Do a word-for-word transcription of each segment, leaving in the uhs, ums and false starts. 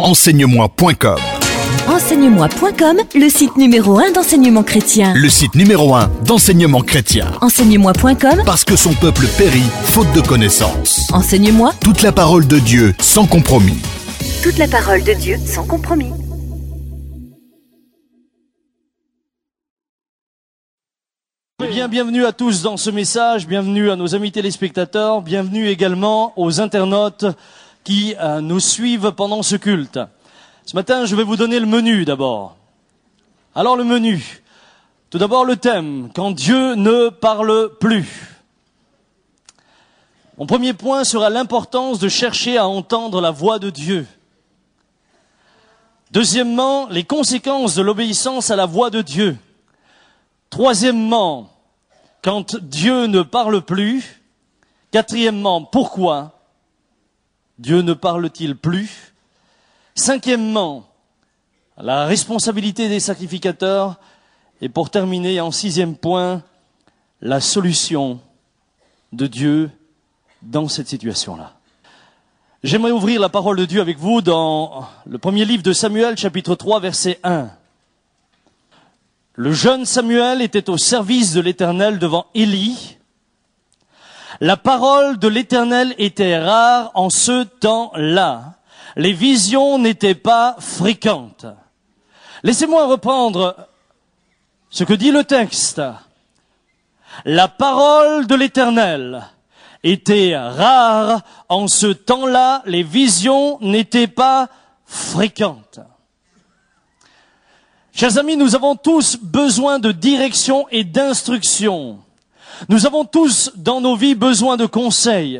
Enseigne-moi point com. Enseigne-moi point com, le site numéro un d'enseignement chrétien. Le site numéro un d'enseignement chrétien. Enseigne-moi point com, Parce que son peuple périt faute de connaissances. Enseigne-moi. Toute la parole de Dieu sans compromis. Toute la parole de Dieu sans compromis. Eh bien, bienvenue à tous dans ce message, bienvenue à nos amis téléspectateurs, bienvenue également aux internautes qui euh, nous suivent pendant ce culte. Ce matin, je vais vous donner le menu d'abord. Alors le menu, tout d'abord le thème, quand Dieu ne parle plus. Mon premier point sera l'importance de chercher à entendre la voix de Dieu. Deuxièmement, les conséquences de l'obéissance à la voix de Dieu. Troisièmement, quand Dieu ne parle plus. Quatrièmement, pourquoi Dieu ne parle-t-il plus? Cinquièmement, la responsabilité des sacrificateurs. Et pour terminer, en sixième point, la solution de Dieu dans cette situation-là. J'aimerais ouvrir la parole de Dieu avec vous dans le premier livre de Samuel, chapitre trois, verset un. Le jeune Samuel était au service de l'Éternel devant Élie. La parole de l'Éternel était rare en ce temps-là. Les visions n'étaient pas fréquentes. Laissez-moi reprendre ce que dit le texte. La parole de l'Éternel était rare en ce temps-là. Les visions n'étaient pas fréquentes. Chers amis, nous avons tous besoin de direction et d'instruction. Nous avons tous dans nos vies besoin de conseils.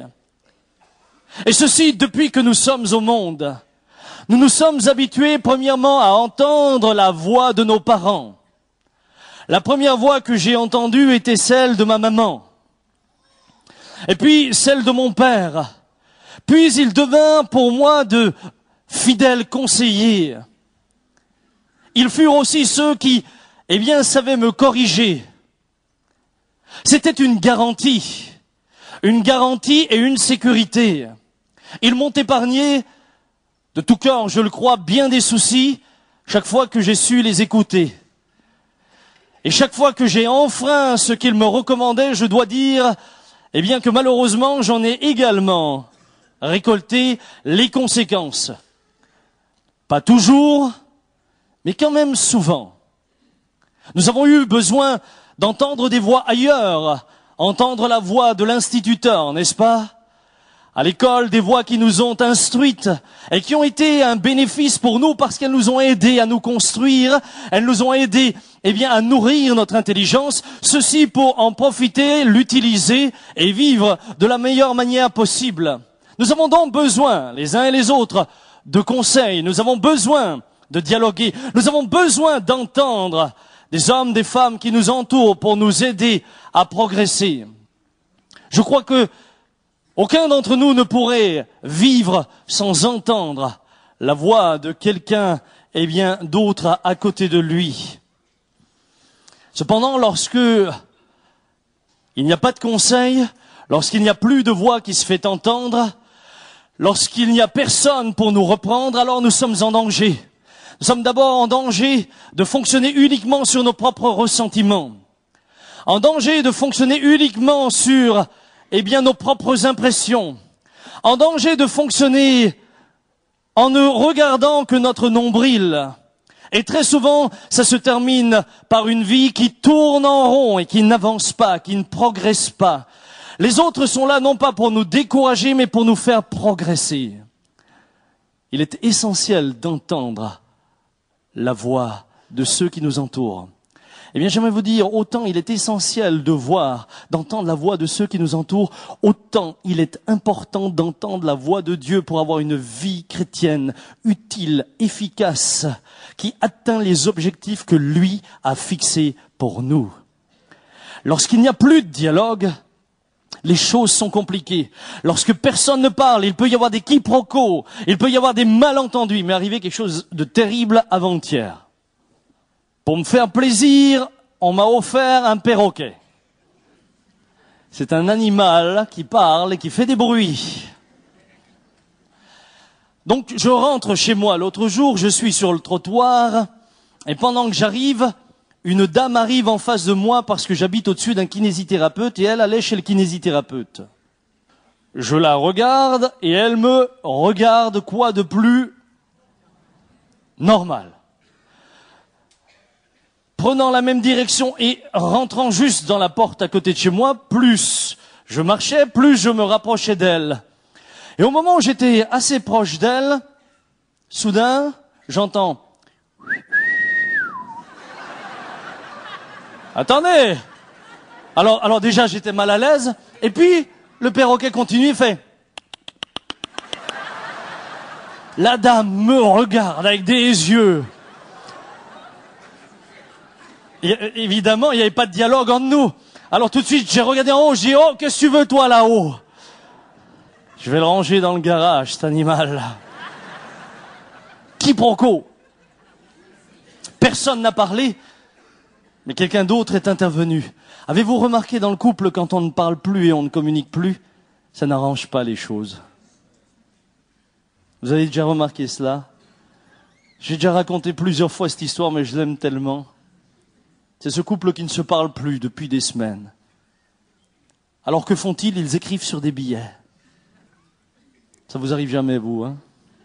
Et ceci depuis que nous sommes au monde. Nous nous sommes habitués premièrement à entendre la voix de nos parents. La première voix que j'ai entendue était celle de ma maman. Et puis celle de mon père. Puis il devint pour moi de fidèles conseillers. Ils furent aussi ceux qui, eh bien, savaient me corriger. C'était une garantie, une garantie et une sécurité. Ils m'ont épargné, de tout cœur, je le crois, bien des soucis, chaque fois que j'ai su les écouter. Et chaque fois que j'ai enfreint ce qu'ils me recommandaient, je dois dire, eh bien, que malheureusement, j'en ai également récolté les conséquences. Pas toujours, mais quand même souvent. Nous avons eu besoin d'entendre des voix ailleurs, entendre la voix de l'instituteur, n'est-ce pas? À l'école, des voix qui nous ont instruites et qui ont été un bénéfice pour nous parce qu'elles nous ont aidés à nous construire, elles nous ont aidés, eh bien, à nourrir notre intelligence, ceci pour en profiter, l'utiliser et vivre de la meilleure manière possible. Nous avons donc besoin, les uns et les autres, de conseils, nous avons besoin de dialoguer. Nous avons besoin d'entendre des hommes, des femmes qui nous entourent pour nous aider à progresser. Je crois que aucun d'entre nous ne pourrait vivre sans entendre la voix de quelqu'un, eh bien, d'autre à côté de lui. Cependant, lorsque il n'y a pas de conseil, lorsqu'il n'y a plus de voix qui se fait entendre, lorsqu'il n'y a personne pour nous reprendre, alors nous sommes en danger. Nous sommes d'abord en danger de fonctionner uniquement sur nos propres ressentiments, en danger de fonctionner uniquement sur, eh bien, nos propres impressions, en danger de fonctionner en ne regardant que notre nombril. Et très souvent, ça se termine par une vie qui tourne en rond et qui n'avance pas, qui ne progresse pas. Les autres sont là non pas pour nous décourager, mais pour nous faire progresser. Il est essentiel d'entendre la voix de ceux qui nous entourent. Eh bien, j'aimerais vous dire, autant il est essentiel de voir, d'entendre la voix de ceux qui nous entourent, autant il est important d'entendre la voix de Dieu pour avoir une vie chrétienne utile, efficace, qui atteint les objectifs que lui a fixés pour nous. Lorsqu'il n'y a plus de dialogue, les choses sont compliquées. Lorsque personne ne parle, il peut y avoir des quiproquos, il peut y avoir des malentendus. Il m'est arrivé quelque chose de terrible avant-hier. Pour me faire plaisir, on m'a offert un perroquet. C'est un animal qui parle et qui fait des bruits. Donc je rentre chez moi l'autre jour, je suis sur le trottoir, et pendant que j'arrive, une dame arrive en face de moi parce que j'habite au-dessus d'un kinésithérapeute et elle allait chez le kinésithérapeute. Je la regarde et elle me regarde, quoi de plus normal. Prenant la même direction et rentrant juste dans la porte à côté de chez moi, plus je marchais, plus je me rapprochais d'elle. Et au moment où j'étais assez proche d'elle, soudain, j'entends... Attendez! Alors, alors déjà, j'étais mal à l'aise. Et puis, le perroquet continue et fait... La dame me regarde avec des yeux. Et, évidemment, il n'y avait pas de dialogue entre nous. Alors tout de suite, j'ai regardé en haut, j'ai dit, oh, qu'est-ce que tu veux, toi, là-haut? Je vais le ranger dans le garage, cet animal-là. Quiproquo. Personne n'a parlé, mais quelqu'un d'autre est intervenu. Avez-vous remarqué dans le couple, quand on ne parle plus et on ne communique plus, ça n'arrange pas les choses. Vous avez déjà remarqué cela? J'ai déjà raconté plusieurs fois cette histoire, mais je l'aime tellement. C'est ce couple qui ne se parle plus depuis des semaines. Alors que font-ils? Ils écrivent sur des billets. Ça vous arrive jamais, vous, hein?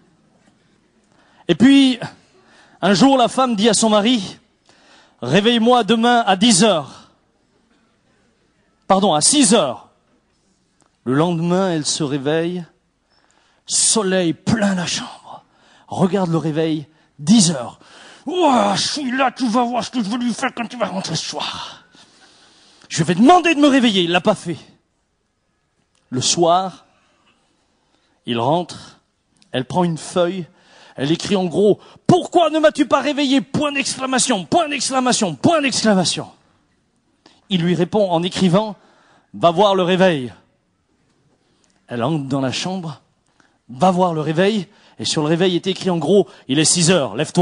Et puis, un jour, la femme dit à son mari, « Réveille-moi demain à dix heures. » Pardon, à six heures. Le lendemain, elle se réveille, soleil plein la chambre. Regarde le réveil, dix heures. « Ouah, je suis là, tu vas voir ce que je veux lui faire quand tu vas rentrer ce soir. » Je vais demander de me réveiller, il l'a pas fait. Le soir, il rentre, elle prend une feuille, elle écrit en gros « Pourquoi ne m'as-tu pas réveillé ?» Point d'exclamation, point d'exclamation, point d'exclamation. Il lui répond en écrivant « Va voir le réveil ». Elle entre dans la chambre, va voir le réveil, et sur le réveil est écrit en gros « Il est six heures, lève-toi ».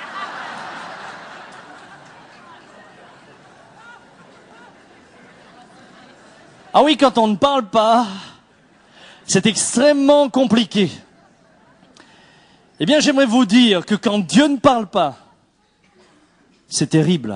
Ah oui, quand on ne parle pas, c'est extrêmement compliqué. Eh bien, j'aimerais vous dire que quand Dieu ne parle pas, c'est terrible.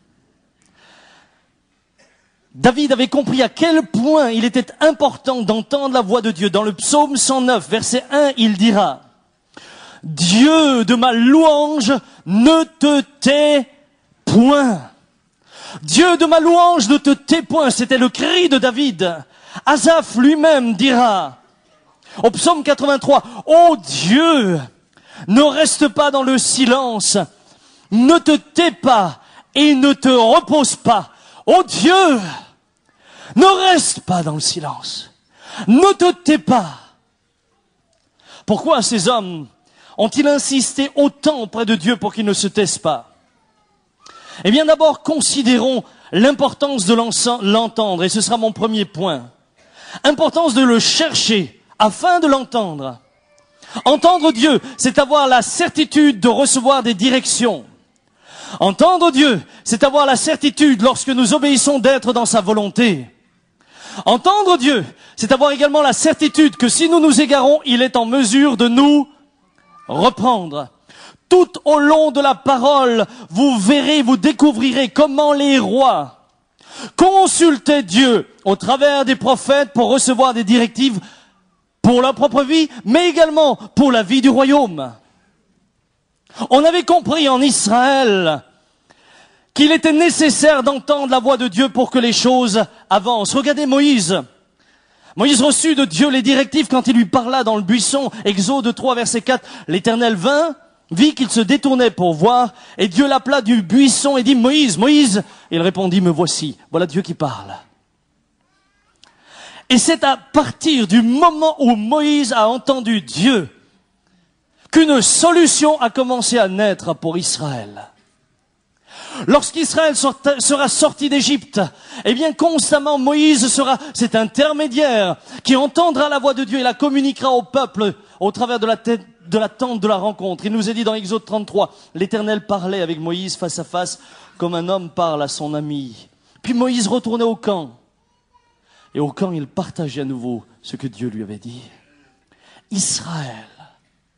David avait compris à quel point il était important d'entendre la voix de Dieu. Dans le psaume cent neuf, verset un, il dira « Dieu de ma louange, ne te tais point. Dieu de ma louange, ne te tais point. » C'était le cri de David. Asaph lui-même dira au psaume quatre-vingt-trois « Ô Dieu, ne reste pas dans le silence, ne te tais pas et ne te repose pas. Ô Dieu, ne reste pas dans le silence, ne te tais pas. » Pourquoi ces hommes ont-ils insisté autant auprès de Dieu pour qu'ils ne se taisent pas? Eh bien, d'abord, considérons l'importance de l'entendre, et ce sera mon premier point. Importance de le chercher afin de l'entendre. Entendre Dieu, c'est avoir la certitude de recevoir des directions. Entendre Dieu, c'est avoir la certitude, lorsque nous obéissons, d'être dans sa volonté. Entendre Dieu, c'est avoir également la certitude que si nous nous égarons, il est en mesure de nous reprendre. Tout au long de la parole, vous verrez, vous découvrirez comment les rois consultaient Dieu au travers des prophètes pour recevoir des directives pour leur propre vie, mais également pour la vie du royaume. On avait compris en Israël qu'il était nécessaire d'entendre la voix de Dieu pour que les choses avancent. Regardez Moïse. Moïse reçut de Dieu les directives quand il lui parla dans le buisson. Exode trois, verset quatre. L'Éternel vint, vit qu'il se détournait pour voir, et Dieu l'appela du buisson et dit « Moïse, Moïse !» Il répondit « Me voici ». Voilà Dieu qui parle. Et c'est à partir du moment où Moïse a entendu Dieu qu'une solution a commencé à naître pour Israël. Lorsqu'Israël sera sorti d'Égypte, eh bien constamment Moïse sera cet intermédiaire qui entendra la voix de Dieu et la communiquera au peuple au travers de la tête de la tente de la rencontre. Il nous est dit dans Exode trente-trois, l'Éternel parlait avec Moïse face à face comme un homme parle à son ami. Puis Moïse retournait au camp. Et au camp, il partageait à nouveau ce que Dieu lui avait dit. Israël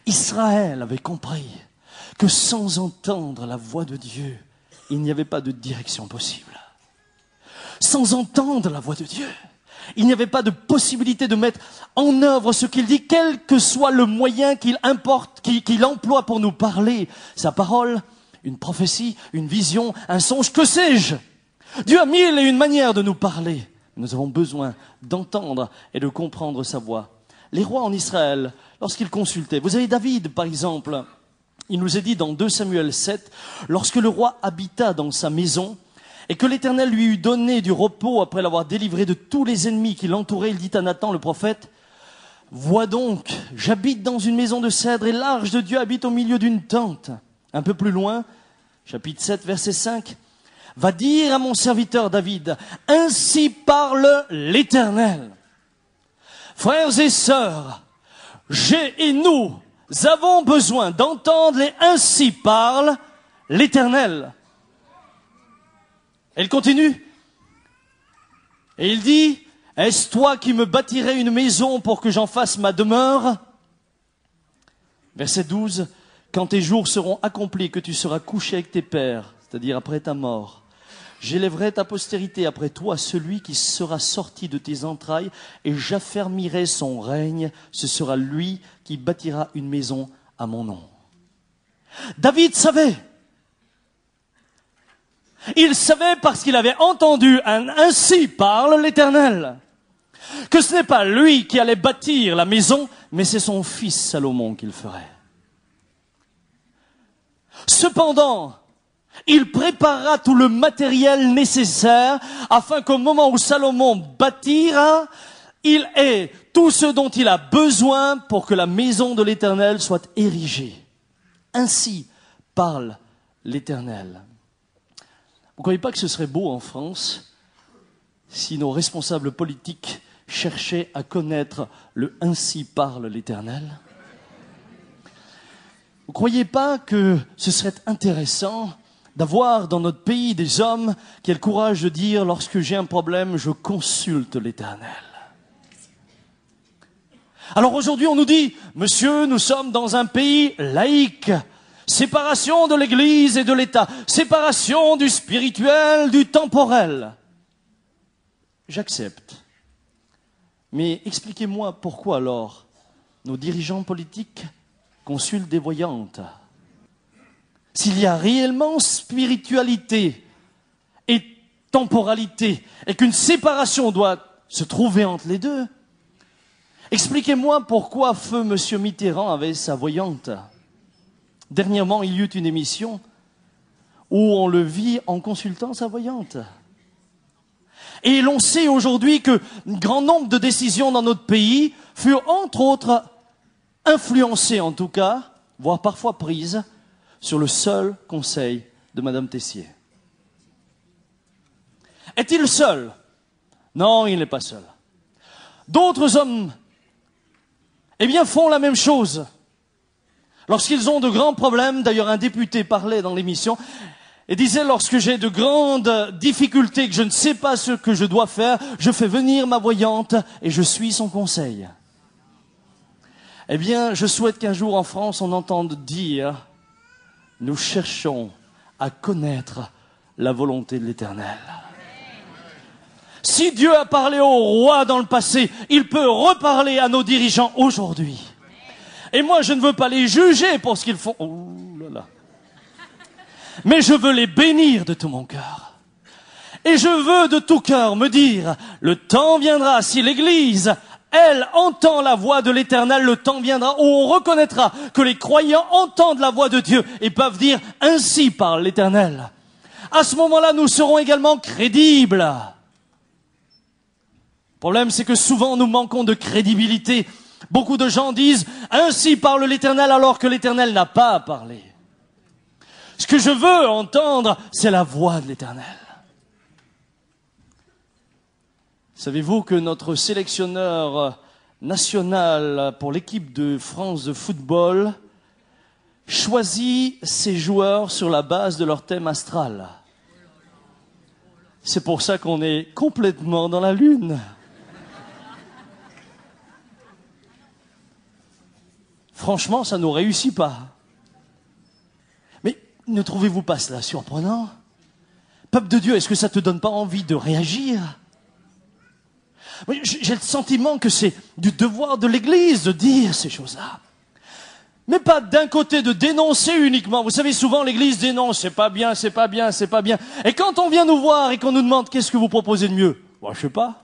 Israël avait compris que sans entendre la voix de Dieu, il n'y avait pas de direction possible. Sans entendre la voix de Dieu, il n'y avait pas de possibilité de mettre en œuvre ce qu'il dit, quel que soit le moyen qu'il importe, qu'il, qu'il emploie pour nous parler. Sa parole, une prophétie, une vision, un songe, que sais-je? Dieu a mille et une manières de nous parler. Nous avons besoin d'entendre et de comprendre sa voix. Les rois en Israël, lorsqu'ils consultaient, vous avez David par exemple, il nous est dit dans deux Samuel sept, lorsque le roi habita dans sa maison, et que l'Éternel lui eut donné du repos après l'avoir délivré de tous les ennemis qui l'entouraient, il dit à Nathan le prophète, « Vois donc, j'habite dans une maison de cèdre et l'arche de Dieu habite au milieu d'une tente. » Un peu plus loin, chapitre sept, verset cinq, « Va dire à mon serviteur David, ainsi parle l'Éternel. » Frères et sœurs, j'ai et nous avons besoin d'entendre les « ainsi parle l'Éternel ». Elle continue. Et il dit, est-ce toi qui me bâtirais une maison pour que j'en fasse ma demeure? Verset douze, quand tes jours seront accomplis, que tu seras couché avec tes pères, c'est-à-dire après ta mort, j'élèverai ta postérité après toi, celui qui sera sorti de tes entrailles, et j'affermirai son règne, ce sera lui qui bâtira une maison à mon nom. David savait. Il savait parce qu'il avait entendu un « ainsi parle l'Éternel » que ce n'est pas lui qui allait bâtir la maison, mais c'est son fils Salomon qui le ferait. Cependant, il préparera tout le matériel nécessaire afin qu'au moment où Salomon bâtira, il ait tout ce dont il a besoin pour que la maison de l'Éternel soit érigée. Ainsi parle l'Éternel. Vous ne croyez pas que ce serait beau en France si nos responsables politiques cherchaient à connaître le « ainsi parle l'Éternel » ? Vous ne croyez pas que ce serait intéressant d'avoir dans notre pays des hommes qui aient le courage de dire « lorsque j'ai un problème, je consulte l'Éternel ». Alors aujourd'hui on nous dit « Monsieur, nous sommes dans un pays laïque ». Séparation de l'Église et de l'État. Séparation du spirituel, du temporel. J'accepte. Mais expliquez-moi pourquoi alors nos dirigeants politiques consultent des voyantes. S'il y a réellement spiritualité et temporalité et qu'une séparation doit se trouver entre les deux, expliquez-moi pourquoi feu Monsieur Mitterrand avait sa voyante. Dernièrement, il y eut une émission où on le vit en consultant sa voyante. Et l'on sait aujourd'hui que un grand nombre de décisions dans notre pays furent entre autres influencées en tout cas, voire parfois prises, sur le seul conseil de Madame Tessier. Est-il seul? Non, il n'est pas seul. D'autres hommes, eh bien, font la même chose. Lorsqu'ils ont de grands problèmes, d'ailleurs un député parlait dans l'émission et disait lorsque j'ai de grandes difficultés, que je ne sais pas ce que je dois faire, je fais venir ma voyante et je suis son conseil. Eh bien, je souhaite qu'un jour en France on entende dire « Nous cherchons à connaître la volonté de l'Éternel ». Si Dieu a parlé au roi dans le passé, il peut reparler à nos dirigeants aujourd'hui. Et moi, je ne veux pas les juger pour ce qu'ils font. Oh là là. Mais je veux les bénir de tout mon cœur. Et je veux de tout cœur me dire, le temps viendra, si l'Église, elle, entend la voix de l'Éternel, le temps viendra où on reconnaîtra que les croyants entendent la voix de Dieu et peuvent dire, ainsi parle l'Éternel. À ce moment-là, nous serons également crédibles. Le problème, c'est que souvent, nous manquons de crédibilité. Beaucoup de gens disent « Ainsi parle l'Éternel » alors que l'Éternel n'a pas parlé. Ce que je veux entendre, c'est la voix de l'Éternel. Savez-vous que notre sélectionneur national pour l'équipe de France de football choisit ses joueurs sur la base de leur thème astral? C'est pour ça qu'on est complètement dans la lune. franchement, ça ne réussit pas. Mais ne trouvez-vous pas cela surprenant? Peuple de Dieu, est-ce que ça ne te donne pas envie de réagir? J'ai le sentiment que c'est du devoir de l'Église de dire ces choses-là. Mais pas d'un côté de dénoncer uniquement. Vous savez, souvent l'Église dénonce, c'est pas bien, c'est pas bien, c'est pas bien. Et quand on vient nous voir et qu'on nous demande qu'est-ce que vous proposez de mieux, bon, je sais pas.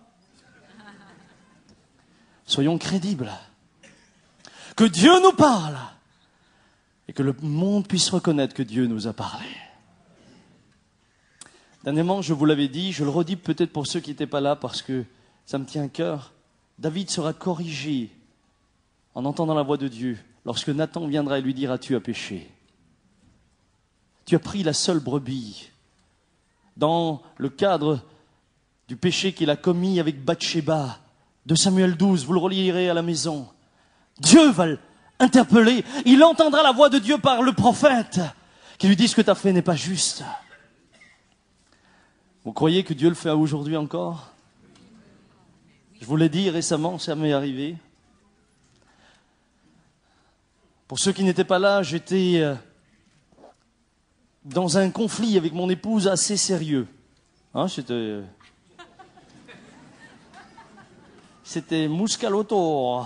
Soyons crédibles. Que Dieu nous parle et que le monde puisse reconnaître que Dieu nous a parlé. Dernièrement, je vous l'avais dit, je le redis peut-être pour ceux qui n'étaient pas là parce que ça me tient à cœur. David sera corrigé en entendant la voix de Dieu lorsque Nathan viendra et lui dira « Tu as péché. Tu as pris la seule brebis. » Dans le cadre du péché qu'il a commis avec Bathsheba, de Samuel douze, vous le relirez à la maison. Dieu va l'interpeller. Il entendra la voix de Dieu par le prophète qui lui dit « Ce que tu as fait n'est pas juste. » Vous croyez que Dieu le fait aujourd'hui encore ? Je vous l'ai dit récemment, ça m'est arrivé. Pour ceux qui n'étaient pas là, j'étais dans un conflit avec mon épouse assez sérieux. Hein, c'était... C'était Muscaloto.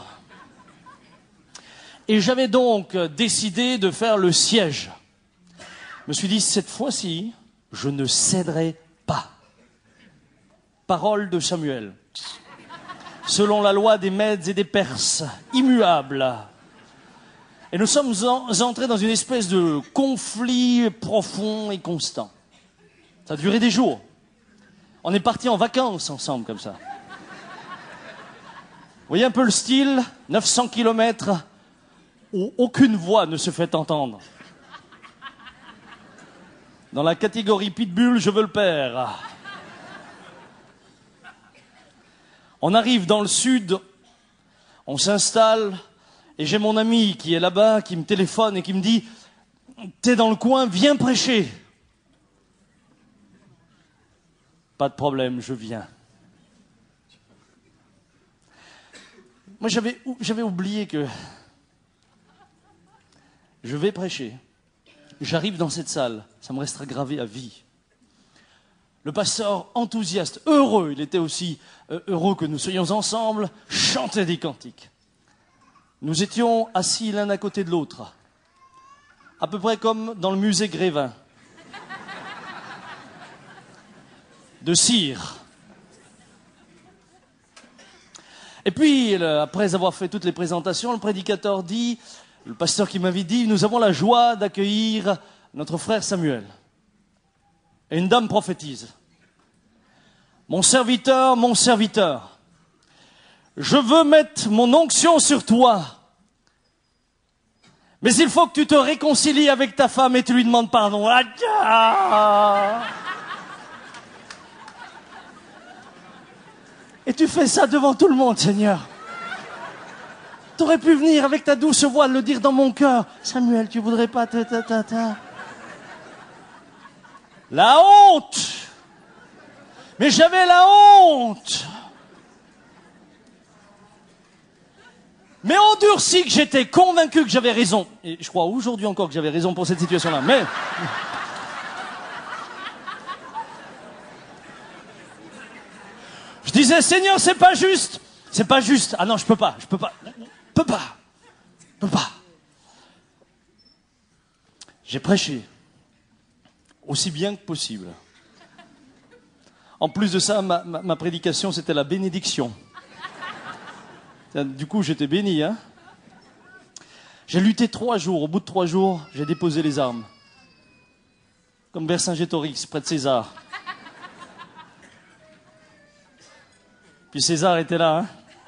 Et j'avais donc décidé de faire le siège. Je me suis dit, cette fois-ci, je ne céderai pas. Parole de Samuel. Selon la loi des Mèdes et des Perses, immuable. Et nous sommes en, entrés dans une espèce de conflit profond et constant. Ça a duré des jours. On est partis en vacances ensemble comme ça. Vous voyez un peu le style, neuf cents kilomètres où aucune voix ne se fait entendre. Dans la catégorie pitbull, je veux le père. On arrive dans le sud, on s'installe, et j'ai mon ami qui est là-bas, qui me téléphone et qui me dit « T'es dans le coin, viens prêcher. » Pas de problème, je viens. Moi, j'avais, j'avais oublié que je vais prêcher. J'arrive dans cette salle, ça me restera gravé à vie. Le pasteur enthousiaste, heureux, il était aussi heureux que nous soyons ensemble, chantait des cantiques. Nous étions assis l'un à côté de l'autre, à peu près comme dans le musée Grévin, de cire. Et puis, après avoir fait toutes les présentations, le prédicateur dit, le pasteur qui m'avait dit, nous avons la joie d'accueillir notre frère Samuel. Et une dame prophétise. Mon serviteur, mon serviteur, je veux mettre mon onction sur toi. Mais il faut que tu te réconcilies avec ta femme et tu lui demandes pardon. Ah, et tu fais ça devant tout le monde, Seigneur. Tu aurais pu venir avec ta douce voix le dire dans mon cœur. Samuel, tu voudrais pas... Ta, ta, ta, ta. La honte. Mais j'avais la honte. Mais endurci que j'étais, convaincu que j'avais raison. Et je crois aujourd'hui encore que j'avais raison pour cette situation-là. Mais... je disais, Seigneur, c'est pas juste. C'est pas juste. Ah non, je peux pas, je peux pas. Je peux pas. Je peux pas. J'ai prêché. Aussi bien que possible. En plus de ça, ma, ma, ma prédication, c'était la bénédiction. Du coup, j'étais béni, hein. J'ai lutté trois jours. Au bout de trois jours, j'ai déposé les armes. Comme Vercingétorix, près de César. Puis César était là, hein.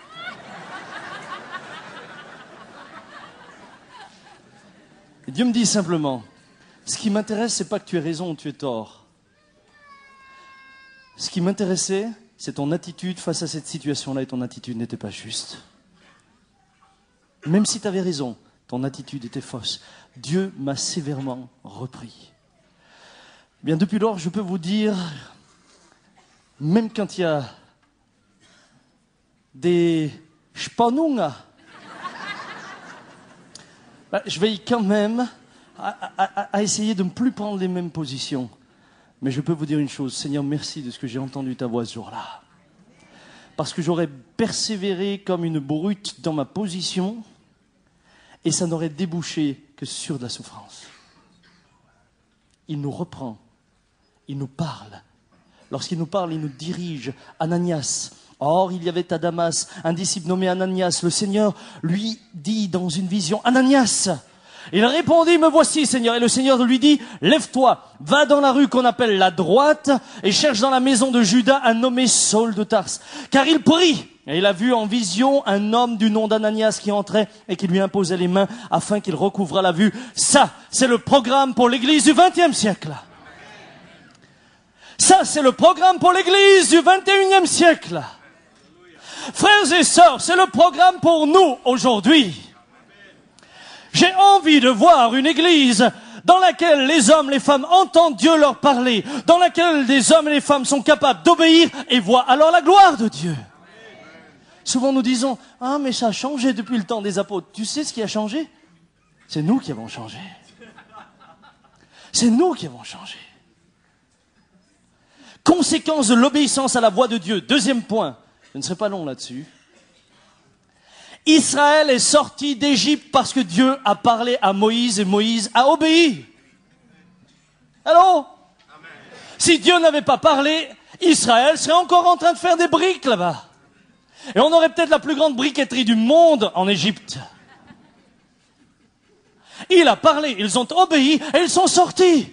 Et Dieu me dit simplement, ce qui m'intéresse, c'est pas que tu aies raison ou tu aies tort. Ce qui m'intéressait, c'est ton attitude face à cette situation-là, et ton attitude n'était pas juste. Même si tu avais raison, ton attitude était fausse. Dieu m'a sévèrement repris. Bien, depuis lors, je peux vous dire, même quand il y a des Spannungen, bah, je veille quand même à, à, à essayer de ne plus prendre les mêmes positions. Mais je peux vous dire une chose, Seigneur, merci de ce que j'ai entendu ta voix ce jour-là. Parce que j'aurais persévéré comme une brute dans ma position et ça n'aurait débouché que sur de la souffrance. Il nous reprend, il nous parle. Lorsqu'il nous parle, il nous dirige. Ananias. Or, il y avait à Damas un disciple nommé Ananias. Le Seigneur lui dit dans une vision, Ananias. Il répondit, me voici, Seigneur. Et le Seigneur lui dit, lève-toi, va dans la rue qu'on appelle la droite et cherche dans la maison de Judas un nommé Saul de Tarse. Car il prie. Et il a vu en vision un homme du nom d'Ananias qui entrait et qui lui imposait les mains afin qu'il recouvrât la vue. Ça, c'est le programme pour l'église du vingtième siècle. Ça, c'est le programme pour l'église du vingt et unième siècle. Frères et sœurs, c'est le programme pour nous aujourd'hui. J'ai envie de voir une église dans laquelle les hommes, les femmes entendent Dieu leur parler, dans laquelle les hommes et les femmes sont capables d'obéir et voient alors la gloire de Dieu. Souvent nous disons, ah mais ça a changé depuis le temps des apôtres. Tu sais ce qui a changé? C'est nous qui avons changé. C'est nous qui avons changé. Conséquence de l'obéissance à la voix de Dieu. Deuxième point, je ne serai pas long là-dessus. Israël est sorti d'Égypte parce que Dieu a parlé à Moïse et Moïse a obéi. Allô? Si Dieu n'avait pas parlé, Israël serait encore en train de faire des briques là-bas. Et on aurait peut-être la plus grande briqueterie du monde en Égypte. Il a parlé, ils ont obéi et ils sont sortis.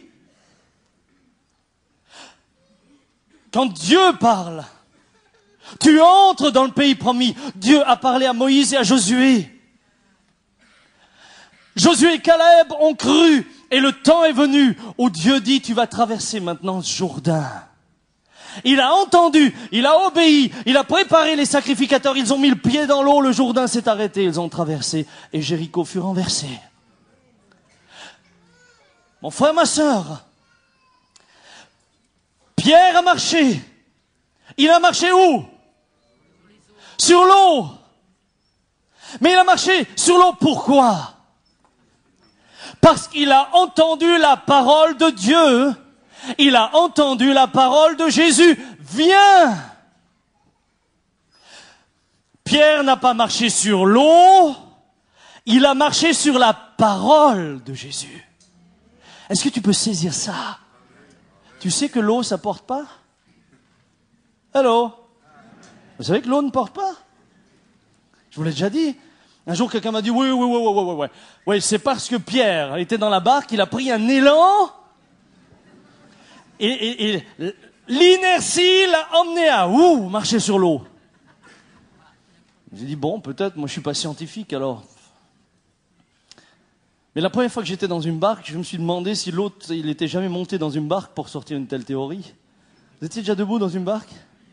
Quand Dieu parle, tu entres dans le pays promis. Dieu a parlé à Moïse et à Josué. Josué et Caleb ont cru et le temps est venu où Dieu dit tu vas traverser maintenant ce Jourdain. Il a entendu, il a obéi, il a préparé les sacrificateurs, ils ont mis le pied dans l'eau, le Jourdain s'est arrêté, ils ont traversé et Jéricho fut renversé. Mon frère, ma sœur, Pierre a marché. Il a marché où? Sur l'eau. Mais il a marché sur l'eau pourquoi? Parce qu'il a entendu la parole de Dieu. Il a entendu la parole de Jésus. Viens. Pierre n'a pas marché sur l'eau. Il a marché sur la parole de Jésus. Est-ce que tu peux saisir ça? Tu sais que l'eau, ça porte pas? Allô? Vous savez que l'eau ne porte pas? Je vous l'ai déjà dit. Un jour, quelqu'un m'a dit, oui, oui, oui, oui, oui, oui. Oui, c'est parce que Pierre était dans la barque, il a pris un élan, et, et, et l'inertie l'a emmené à où? Marcher sur l'eau. J'ai dit, bon, peut-être, moi je suis pas scientifique, alors. Mais la première fois que j'étais dans une barque, je me suis demandé si l'autre, il était jamais monté dans une barque pour sortir une telle théorie. Vous étiez déjà debout dans une barque?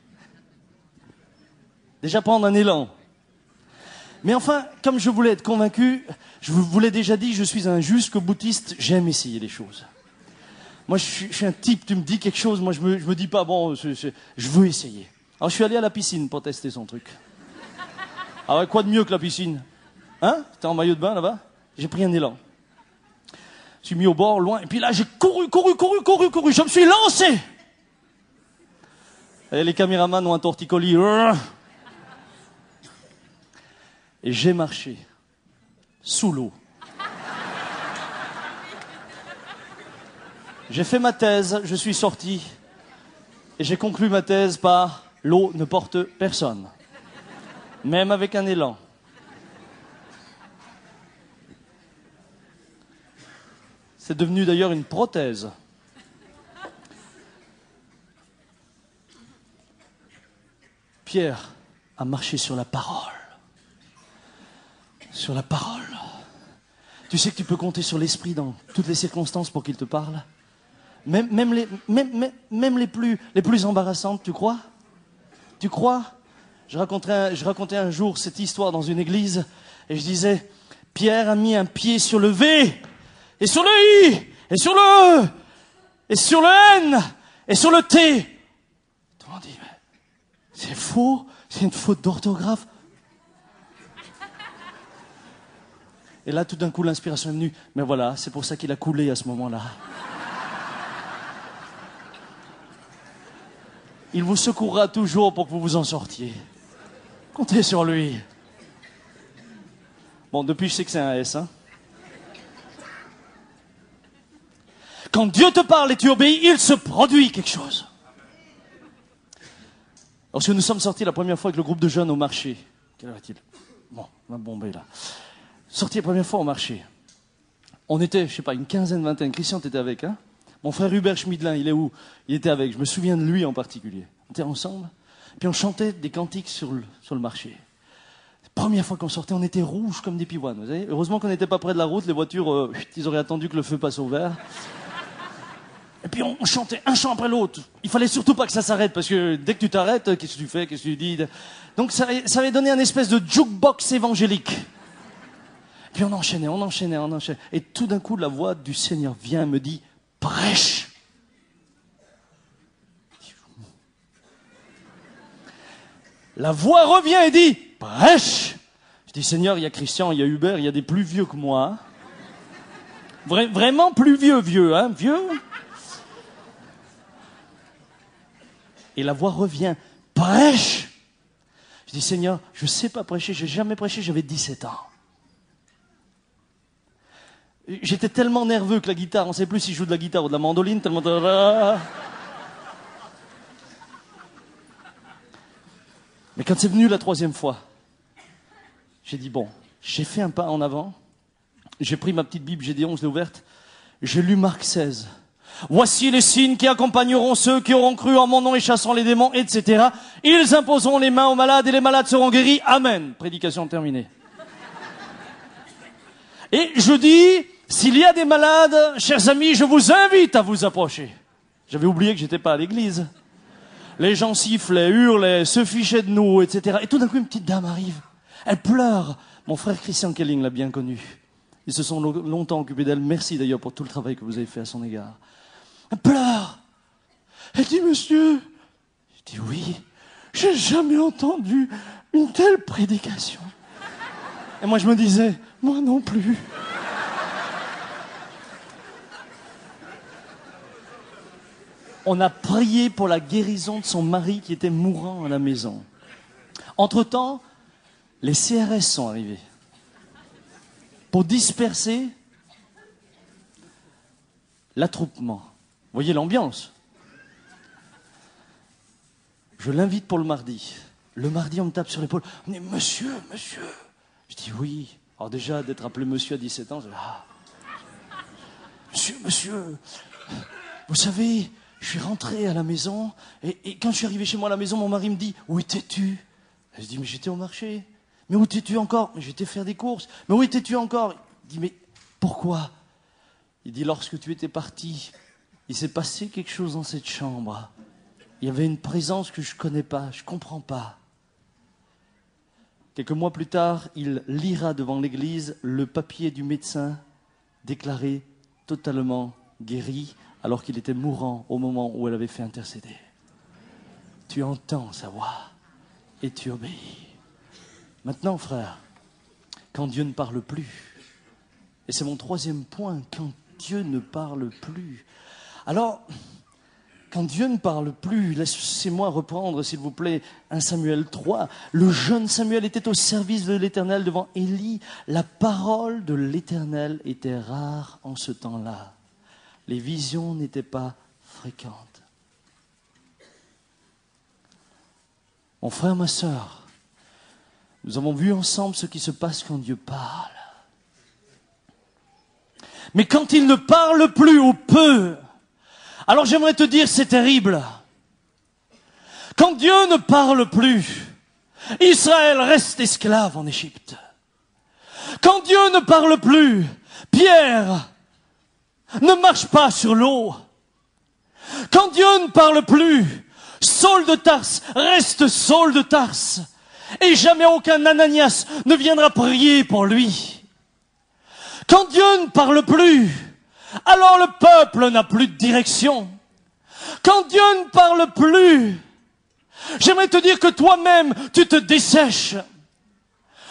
Déjà prendre un élan. Mais enfin, comme je voulais être convaincu, je vous l'ai déjà dit, je suis un jusque boutiste, j'aime essayer les choses. Moi, je suis, je suis un type, tu me dis quelque chose, moi je me, je me dis pas, bon, je, je, je veux essayer. Alors je suis allé à la piscine pour tester son truc. Ah ouais, quoi de mieux que la piscine? Hein? T'es en maillot de bain là-bas? J'ai pris un élan. Je suis mis au bord, loin, et puis là j'ai couru, couru, couru, couru, couru, je me suis lancé. Et les caméramans ont un torticolis. Et j'ai marché sous l'eau. J'ai fait ma thèse, je suis sorti et j'ai conclu ma thèse par l'eau ne porte personne, même avec un élan. C'est devenu d'ailleurs une prothèse. Pierre a marché sur la parole. Sur la parole. Tu sais que tu peux compter sur l'esprit dans toutes les circonstances pour qu'il te parle. Même, même, les, même, même, même les, plus, les plus embarrassantes, tu crois? Tu crois? Je racontais, un, je racontais un jour cette histoire dans une église et je disais, Pierre a mis un pied sur le V et sur le I et sur le E et sur le N et sur le T. Tout le monde dit, mais c'est faux, c'est une faute d'orthographe. Et là, tout d'un coup, l'inspiration est venue. Mais voilà, c'est pour ça qu'il a coulé à ce moment-là. Il vous secourra toujours pour que vous vous en sortiez. Comptez sur lui. Bon, depuis, je sais que c'est un S, hein. Quand Dieu te parle et tu obéis, il se produit quelque chose. Lorsque nous sommes sortis la première fois avec le groupe de jeunes au marché, quelle heure est-il? Bon, on va bomber là. Sortis la première fois au marché. On était, je sais pas, une quinzaine, vingtaine. Christian, t'étais avec, hein? Mon frère Hubert Schmidlin, il est où? Il était avec. Je me souviens de lui en particulier. On était ensemble. Puis on chantait des cantiques sur le, sur le marché. La première fois qu'on sortait, on était rouges comme des pivoines. Vous savez, heureusement qu'on n'était pas près de la route. Les voitures, euh, ils auraient attendu que le feu passe au vert. Et puis on, on chantait un chant après l'autre. Il fallait surtout pas que ça s'arrête, parce que dès que tu t'arrêtes, qu'est-ce que tu fais, qu'est-ce que tu dis? Donc ça, ça avait donné un espèce de jukebox évangélique. Puis on enchaînait, on enchaînait, on enchaînait. Et tout d'un coup, la voix du Seigneur vient, me dit, prêche. La voix revient et dit, prêche. Je dis, Seigneur, il y a Christian, il y a Hubert, il y a des plus vieux que moi. Vra- vraiment plus vieux, vieux, hein, vieux. Et la voix revient, prêche. Je dis, Seigneur, je ne sais pas prêcher, je n'ai jamais prêché, j'avais dix-sept ans. J'étais tellement nerveux que la guitare, on ne sait plus si je joue de la guitare ou de la mandoline, tellement... Mais quand c'est venu la troisième fois, j'ai dit, bon, j'ai fait un pas en avant, j'ai pris ma petite Bible, Gédéon, je l'ai ouverte, j'ai lu Marc seize. Voici les signes qui accompagneront ceux qui auront cru en mon nom et chassant les démons, et cetera. Ils imposeront les mains aux malades et les malades seront guéris. Amen. Prédication terminée. Et je dis, s'il y a des malades, chers amis, je vous invite à vous approcher. J'avais oublié que j'étais pas à l'église. Les gens sifflaient, hurlaient, se fichaient de nous, et cetera. Et tout d'un coup, une petite dame arrive. Elle pleure. Mon frère Christian Kelling l'a bien connue. Ils se sont longtemps occupés d'elle. Merci d'ailleurs pour tout le travail que vous avez fait à son égard. Elle pleure. Elle dit, monsieur, je dis oui, j'ai jamais entendu une telle prédication. Et moi je me disais, moi non plus. On a prié pour la guérison de son mari qui était mourant à la maison. Entre-temps, les C R S sont arrivés pour disperser l'attroupement. Vous voyez l'ambiance. Je l'invite pour le mardi. Le mardi, on me tape sur l'épaule. On dit, monsieur, monsieur. Je dis, oui. Alors déjà, d'être appelé monsieur à dix-sept ans, je dis, ah. Monsieur, monsieur, vous savez, je suis rentré à la maison, et, et quand je suis arrivé chez moi à la maison, mon mari me dit, où étais-tu? Je dis, mais j'étais au marché. Mais où étais-tu encore? Mais j'étais faire des courses. Mais où étais-tu encore? Il dit, mais pourquoi? Il dit, lorsque tu étais parti, il s'est passé quelque chose dans cette chambre. Il y avait une présence que je ne connais pas, je ne comprends pas. Quelques mois plus tard, il lira devant l'église le papier du médecin déclaré totalement guéri, alors qu'il était mourant au moment où elle avait fait intercéder. Tu entends sa voix et tu obéis. Maintenant, frère, quand Dieu ne parle plus, et c'est mon troisième point, quand Dieu ne parle plus. Alors, quand Dieu ne parle plus, laissez-moi reprendre, s'il vous plaît, un Samuel trois. Le jeune Samuel était au service de l'Éternel devant Élie. La parole de l'Éternel était rare en ce temps-là. Les visions n'étaient pas fréquentes. Mon frère, ma sœur, nous avons vu ensemble ce qui se passe quand Dieu parle. Mais quand il ne parle plus ou peu, alors j'aimerais te dire, c'est terrible. Quand Dieu ne parle plus, Israël reste esclave en Égypte. Quand Dieu ne parle plus, Pierre ne marche pas sur l'eau. Quand Dieu ne parle plus, Saul de Tarse reste Saul de Tarse. Et jamais aucun Ananias ne viendra prier pour lui. Quand Dieu ne parle plus, alors le peuple n'a plus de direction. Quand Dieu ne parle plus, j'aimerais te dire que toi-même, tu te dessèches.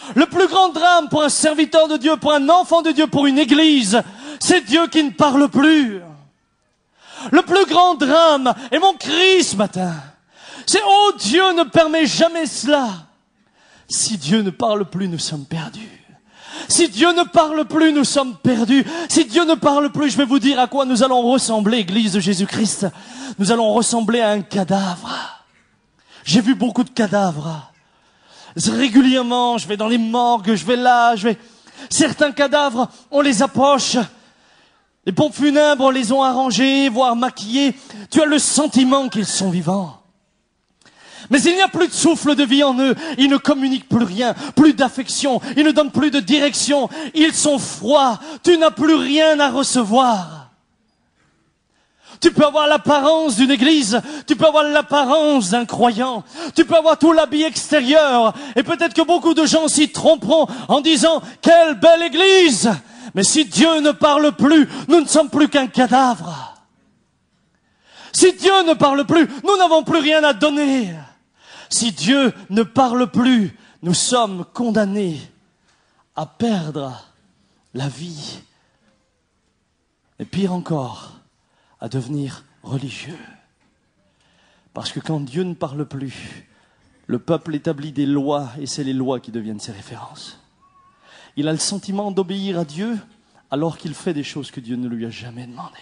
Le plus grand drame pour un serviteur de Dieu, pour un enfant de Dieu, pour une église, c'est Dieu qui ne parle plus. Le plus grand drame, et mon cri ce matin, c'est « Oh, Dieu ne permet jamais cela !» Si Dieu ne parle plus, nous sommes perdus. Si Dieu ne parle plus, nous sommes perdus. Si Dieu ne parle plus, je vais vous dire à quoi nous allons ressembler, Église de Jésus-Christ. Nous allons ressembler à un cadavre. J'ai vu beaucoup de cadavres. Régulièrement, je vais dans les morgues, je vais là, je vais... Certains cadavres, on les approche. Les pompes funèbres, on les ont arrangés, voire maquillés. Tu as le sentiment qu'ils sont vivants. Mais il n'y a plus de souffle de vie en eux. Ils ne communiquent plus rien, plus d'affection. Ils ne donnent plus de direction. Ils sont froids. Tu n'as plus rien à recevoir. Tu peux avoir l'apparence d'une église. Tu peux avoir l'apparence d'un croyant. Tu peux avoir tout l'habit extérieur. Et peut-être que beaucoup de gens s'y tromperont en disant « Quelle belle église !» Mais si Dieu ne parle plus, nous ne sommes plus qu'un cadavre. Si Dieu ne parle plus, nous n'avons plus rien à donner. Si Dieu ne parle plus, nous sommes condamnés à perdre la vie. Et pire encore, à devenir religieux. Parce que quand Dieu ne parle plus, le peuple établit des lois et c'est les lois qui deviennent ses références. Il a le sentiment d'obéir à Dieu alors qu'il fait des choses que Dieu ne lui a jamais demandées.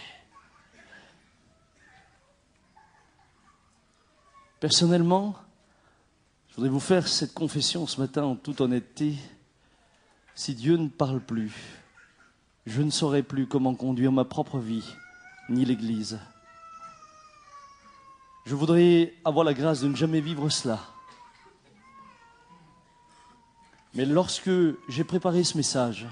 Personnellement, je voudrais vous faire cette confession ce matin en toute honnêteté. Si Dieu ne parle plus, je ne saurais plus comment conduire ma propre vie, ni l'Église. Je voudrais avoir la grâce de ne jamais vivre cela. Mais lorsque j'ai préparé ce message,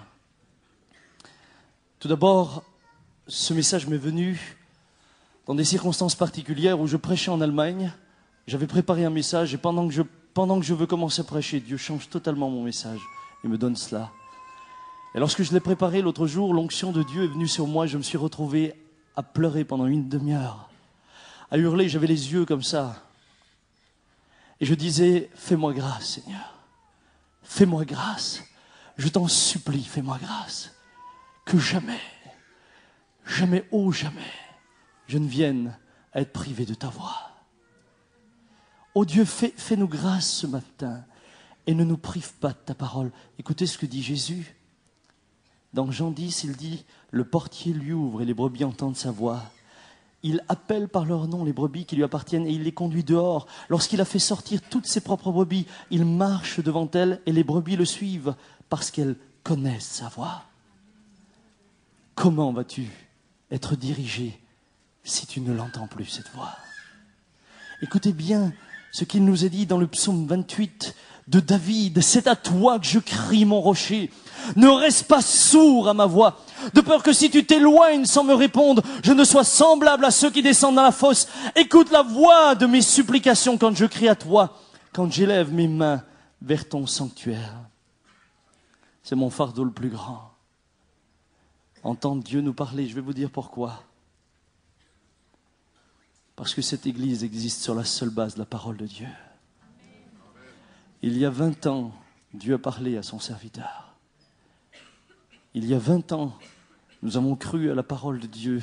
tout d'abord, ce message m'est venu dans des circonstances particulières où je prêchais en Allemagne. J'avais préparé un message et pendant que je, pendant que je veux commencer à prêcher, Dieu change totalement mon message et me donne cela. Et lorsque je l'ai préparé l'autre jour, l'onction de Dieu est venue sur moi et je me suis retrouvé à pleurer pendant une demi-heure, à hurler, j'avais les yeux comme ça. Et je disais, fais-moi grâce, Seigneur. Fais-moi grâce. Je t'en supplie, fais-moi grâce. Que jamais, jamais, oh jamais, je ne vienne à être privé de ta voix. Oh Dieu, fais, fais-nous grâce ce matin et ne nous prive pas de ta parole. Écoutez ce que dit Jésus. Dans Jean dix, il dit, le portier lui ouvre et les brebis entendent sa voix. Il appelle par leur nom les brebis qui lui appartiennent et il les conduit dehors. Lorsqu'il a fait sortir toutes ses propres brebis, il marche devant elles et les brebis le suivent parce qu'elles connaissent sa voix. Comment vas-tu être dirigé si tu ne l'entends plus, cette voix? Écoutez bien ce qu'il nous est dit dans le psaume vingt-huit de David. C'est à toi que je crie, mon rocher. Ne reste pas sourd à ma voix, de peur que si tu t'éloignes sans me répondre, je ne sois semblable à ceux qui descendent dans la fosse. Écoute la voix de mes supplications quand je crie à toi, quand j'élève mes mains vers ton sanctuaire. C'est mon fardeau le plus grand. Entendre Dieu nous parler, je vais vous dire pourquoi. Parce que cette Église existe sur la seule base de la parole de Dieu. Il y a vingt ans, Dieu a parlé à son serviteur. Il y a vingt ans, nous avons cru à la parole de Dieu.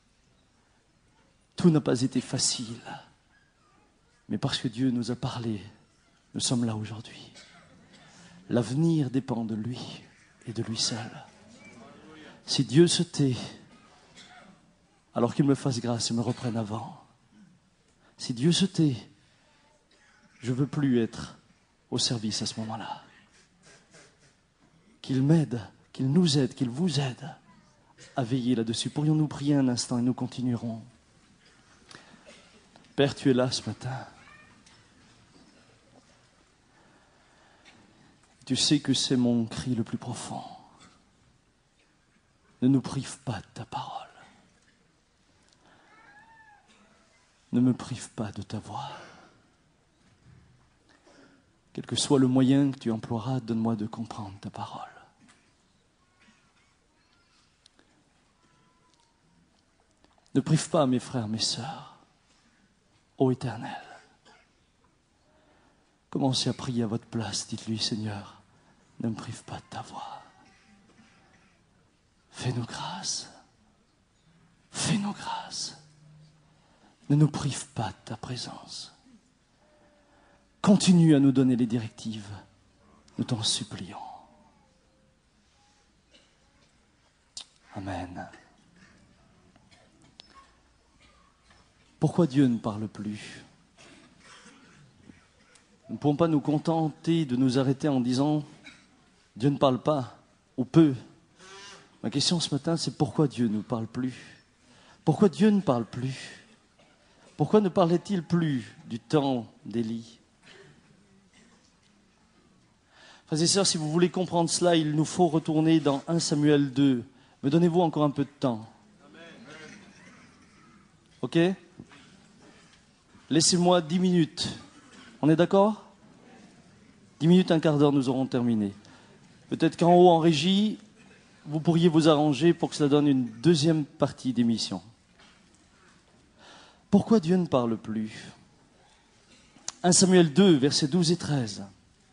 Tout n'a pas été facile. Mais parce que Dieu nous a parlé, nous sommes là aujourd'hui. L'avenir dépend de lui et de lui seul. Si Dieu se tait, alors qu'il me fasse grâce et me reprenne avant. Si Dieu se tait, je ne veux plus être au service à ce moment-là. Qu'il m'aide, qu'il nous aide, qu'il vous aide à veiller là-dessus. Pourrions-nous prier un instant et nous continuerons. Père, tu es là ce matin. Tu sais que c'est mon cri le plus profond. Ne nous prive pas de ta parole. Ne me prive pas de ta voix. Quel que soit le moyen que tu emploieras, donne-moi de comprendre ta parole. Ne prive pas mes frères, mes sœurs, ô Éternel. Commencez à prier à votre place, dites-lui, Seigneur, ne me prive pas de ta voix. Fais-nous grâce. Fais-nous grâce. Ne nous prive pas de ta présence. Continue à nous donner les directives. Nous t'en supplions. Amen. Pourquoi Dieu ne parle plus ? Nous ne pouvons pas nous contenter de nous arrêter en disant « Dieu ne parle pas » ou peu. Ma question ce matin, c'est pourquoi Dieu ne nous parle plus ? Pourquoi Dieu ne parle plus ? Pourquoi ne parlait-il plus du temps d'Élie ? Frères et sœurs, si vous voulez comprendre cela, il nous faut retourner dans premier Samuel deux. Me donnez-vous encore un peu de temps. Ok ? Laissez-moi dix minutes. On est d'accord ? Dix minutes, un quart d'heure, nous aurons terminé. Peut-être qu'en haut, en régie, vous pourriez vous arranger pour que cela donne une deuxième partie d'émission. Pourquoi Dieu ne parle plus ? premier Samuel deux, versets douze et treize.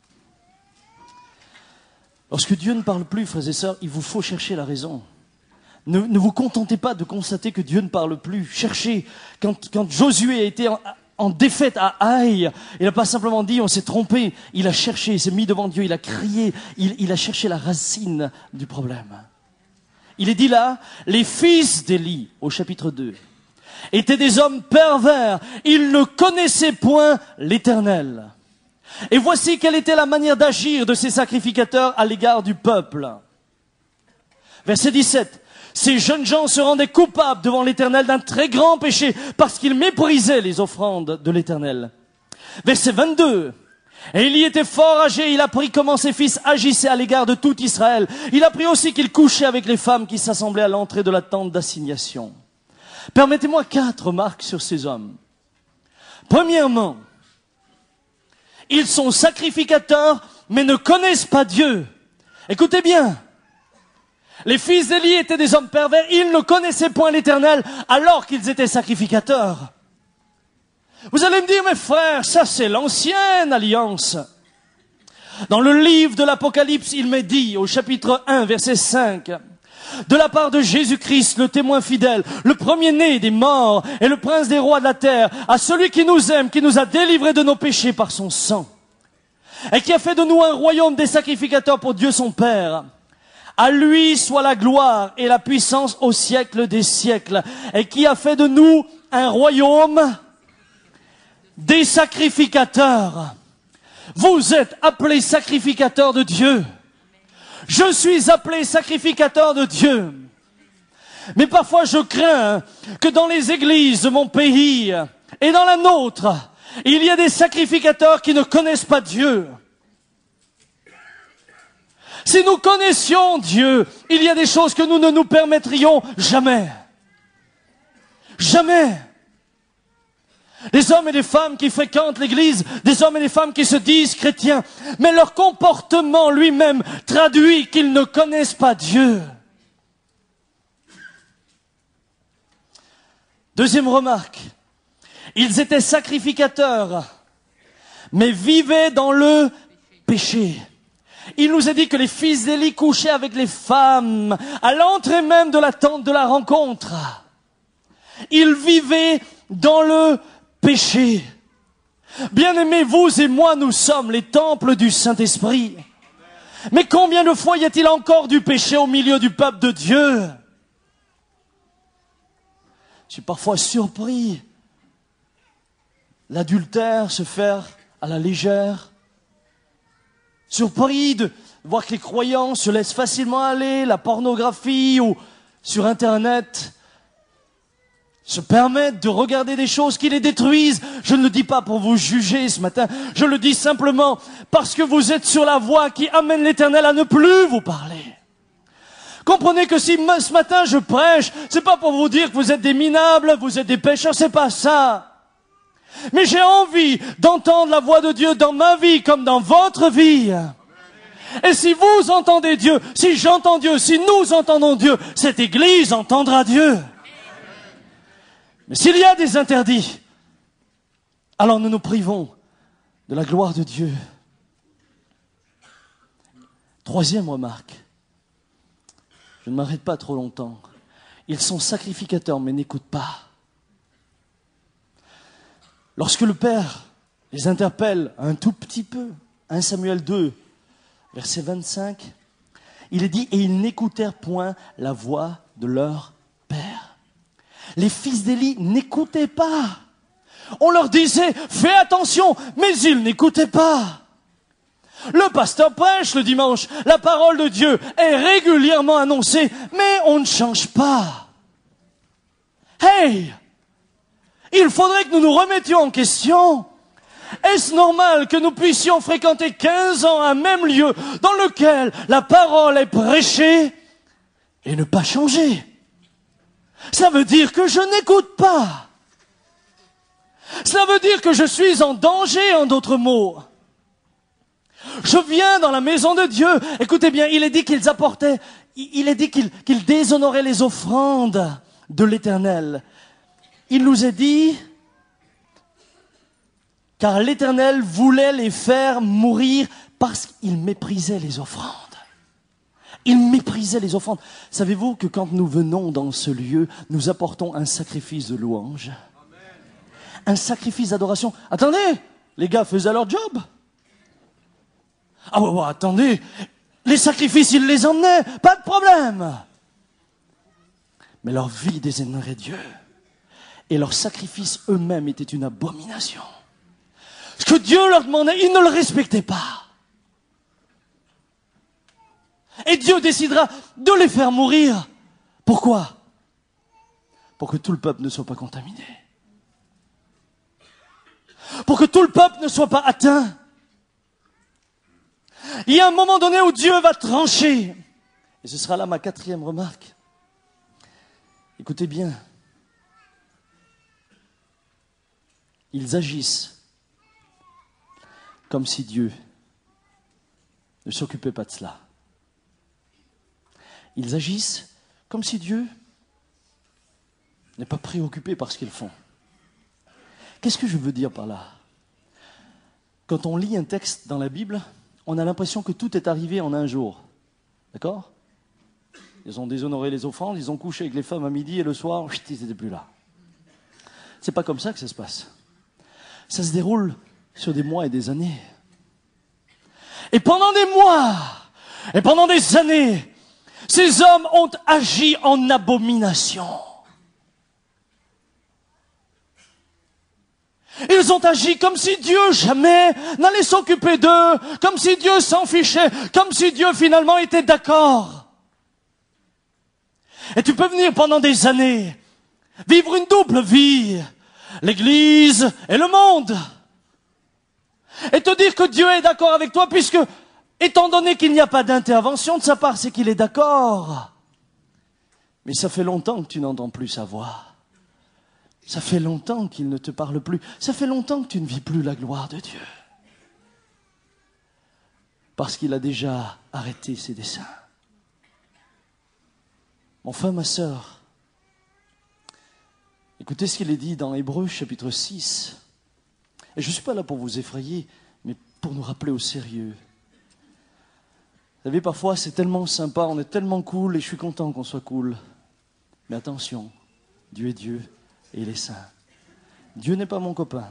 Lorsque Dieu ne parle plus, frères et sœurs, il vous faut chercher la raison. Ne, ne vous contentez pas de constater que Dieu ne parle plus. Cherchez. Quand, quand Josué a été en, en défaite à Haï, il n'a pas simplement dit on s'est trompé. Il a cherché, il s'est mis devant Dieu, il a crié, il, il a cherché la racine du problème. Il est dit là, les fils d'Élie, au chapitre deux, étaient des hommes pervers. Ils ne connaissaient point l'Éternel. Et voici quelle était la manière d'agir de ces sacrificateurs à l'égard du peuple. Verset dix-sept. Ces jeunes gens se rendaient coupables devant l'Éternel d'un très grand péché parce qu'ils méprisaient les offrandes de l'Éternel. Verset vingt-deux. Et il y était fort âgé, il apprit comment ses fils agissaient à l'égard de tout Israël. Il apprit aussi qu'il couchait avec les femmes qui s'assemblaient à l'entrée de la tente d'assignation. Permettez-moi quatre remarques sur ces hommes. Premièrement, ils sont sacrificateurs, mais ne connaissent pas Dieu. Écoutez bien. Les fils d'Élie étaient des hommes pervers, ils ne connaissaient point l'Éternel, alors qu'ils étaient sacrificateurs. Vous allez me dire, mes frères, ça c'est l'ancienne alliance. Dans le livre de l'Apocalypse, il m'est dit, au chapitre un, verset cinq, de la part de Jésus-Christ, le témoin fidèle, le premier-né des morts et le prince des rois de la terre, à celui qui nous aime, qui nous a délivrés de nos péchés par son sang, et qui a fait de nous un royaume des sacrificateurs pour Dieu son Père. À lui soit la gloire et la puissance au siècle des siècles, et qui a fait de nous un royaume des sacrificateurs. Vous êtes appelés sacrificateurs de Dieu. Je suis appelé sacrificateur de Dieu. Mais parfois je crains que dans les églises de mon pays et dans la nôtre, il y a des sacrificateurs qui ne connaissent pas Dieu. Si nous connaissions Dieu, il y a des choses que nous ne nous permettrions jamais. Jamais. Des hommes et des femmes qui fréquentent l'église, des hommes et des femmes qui se disent chrétiens, mais leur comportement lui-même traduit qu'ils ne connaissent pas Dieu. Deuxième remarque, ils étaient sacrificateurs, mais vivaient dans le péché. Il nous a dit que les fils d'Élie couchaient avec les femmes à l'entrée même de la tente de la rencontre. Ils vivaient dans le péché. Bien-aimés, vous et moi, nous sommes les temples du Saint-Esprit. Mais combien de fois y a-t-il encore du péché au milieu du peuple de Dieu ? Je suis parfois surpris. L'adultère se faire à la légère. Surpris de voir que les croyants se laissent facilement aller, la pornographie ou sur Internet, se permettent de regarder des choses qui les détruisent. Je ne le dis pas pour vous juger ce matin, je le dis simplement parce que vous êtes sur la voie qui amène l'Éternel à ne plus vous parler. Comprenez que si ce matin je prêche, c'est pas pour vous dire que vous êtes des minables, vous êtes des pécheurs, c'est pas ça. Mais j'ai envie d'entendre la voix de Dieu dans ma vie comme dans votre vie. Et si vous entendez Dieu, si j'entends Dieu, si nous entendons Dieu, cette église entendra Dieu. Mais s'il y a des interdits, alors nous nous privons de la gloire de Dieu. Troisième remarque. Je ne m'arrête pas trop longtemps. Ils sont sacrificateurs mais n'écoutent pas. Lorsque le Père les interpelle un tout petit peu, premier Samuel deux, verset vingt-cinq, il est dit « Et ils n'écoutèrent point la voix de leur Père ». Les fils d'Élie n'écoutaient pas. On leur disait « Fais attention », mais ils n'écoutaient pas. Le pasteur prêche le dimanche, la parole de Dieu est régulièrement annoncée, mais on ne change pas. Hey! Il faudrait que nous nous remettions en question. Est-ce normal que nous puissions fréquenter quinze ans un même lieu dans lequel la parole est prêchée et ne pas changer? Ça veut dire que je n'écoute pas. Cela veut dire que je suis en danger, en d'autres mots. Je viens dans la maison de Dieu. Écoutez bien, il est dit qu'ils apportaient, il est dit qu'ils, qu'ils déshonoraient les offrandes de l'Éternel. Il nous est dit, car l'Éternel voulait les faire mourir parce qu'il méprisait les offrandes. Il méprisait les offrandes. Savez-vous que quand nous venons dans ce lieu, nous apportons un sacrifice de louange? Un sacrifice d'adoration. Attendez, les gars faisaient leur job. Ah ouais, ouais, attendez, les sacrifices, ils les emmenaient, pas de problème. Mais leur vie déshonorait Dieu. Et leurs sacrifices eux-mêmes étaient une abomination. Ce que Dieu leur demandait, ils ne le respectaient pas. Et Dieu décidera de les faire mourir. Pourquoi? Pour que tout le peuple ne soit pas contaminé. Pour que tout le peuple ne soit pas atteint. Il y a un moment donné où Dieu va trancher. Et ce sera là ma quatrième remarque. Écoutez bien. Ils agissent comme si Dieu ne s'occupait pas de cela. Ils agissent comme si Dieu n'est pas préoccupé par ce qu'ils font. Qu'est-ce que je veux dire par là? Quand on lit un texte dans la Bible, on a l'impression que tout est arrivé en un jour. D'accord? Ils ont déshonoré les offrandes, ils ont couché avec les femmes à midi et le soir, ils n'étaient plus là. C'est pas comme ça que ça se passe. Ça se déroule sur des mois et des années. Et pendant des mois, et pendant des années, ces hommes ont agi en abomination. Ils ont agi comme si Dieu jamais n'allait s'occuper d'eux, comme si Dieu s'en fichait, comme si Dieu finalement était d'accord. Et tu peux venir pendant des années, vivre une double vie, l'Église et le monde, et te dire que Dieu est d'accord avec toi, puisque, étant donné qu'il n'y a pas d'intervention de sa part, c'est qu'il est d'accord. Mais ça fait longtemps que tu n'entends plus sa voix. Ça fait longtemps qu'il ne te parle plus. Ça fait longtemps que tu ne vis plus la gloire de Dieu. Parce qu'il a déjà arrêté ses desseins. Mon frère, ma sœur, écoutez ce qu'il est dit dans Hébreux chapitre six. Et je ne suis pas là pour vous effrayer, mais pour nous rappeler au sérieux. Vous savez, parfois c'est tellement sympa, on est tellement cool et je suis content qu'on soit cool. Mais attention, Dieu est Dieu. Et il est saint. Dieu n'est pas mon copain.